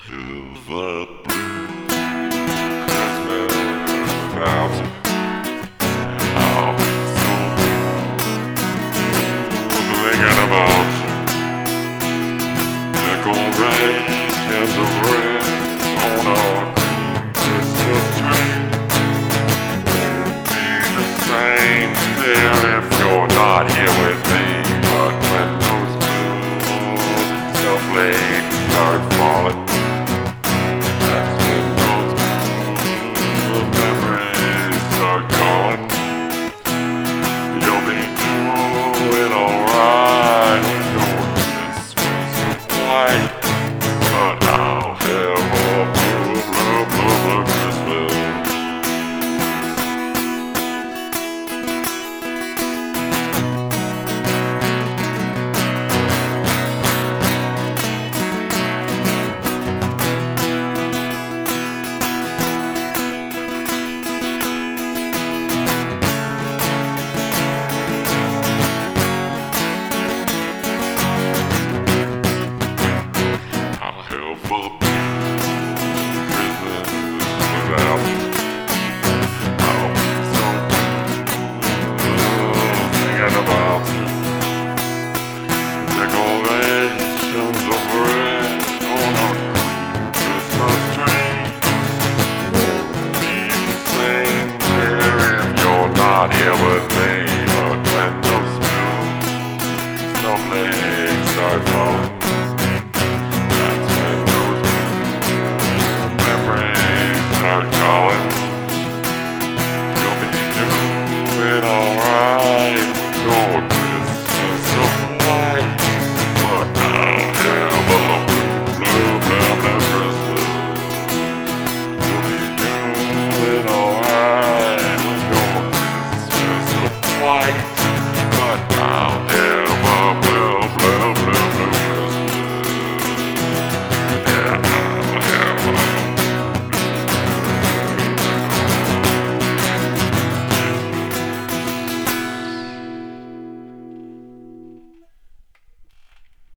The Christmas clouds are so thinking about decorations of red on our Christmas tree. Won't be the same there if you're not here with me. But when those blue snowflakes start falling, but I'll have a blue Christmas. I'll have a blue Christmas without I'll be so thinking about decorations of red on our Christmas tree. Won't be the same there if you're not here with me. But when those blue snowflakes start falling,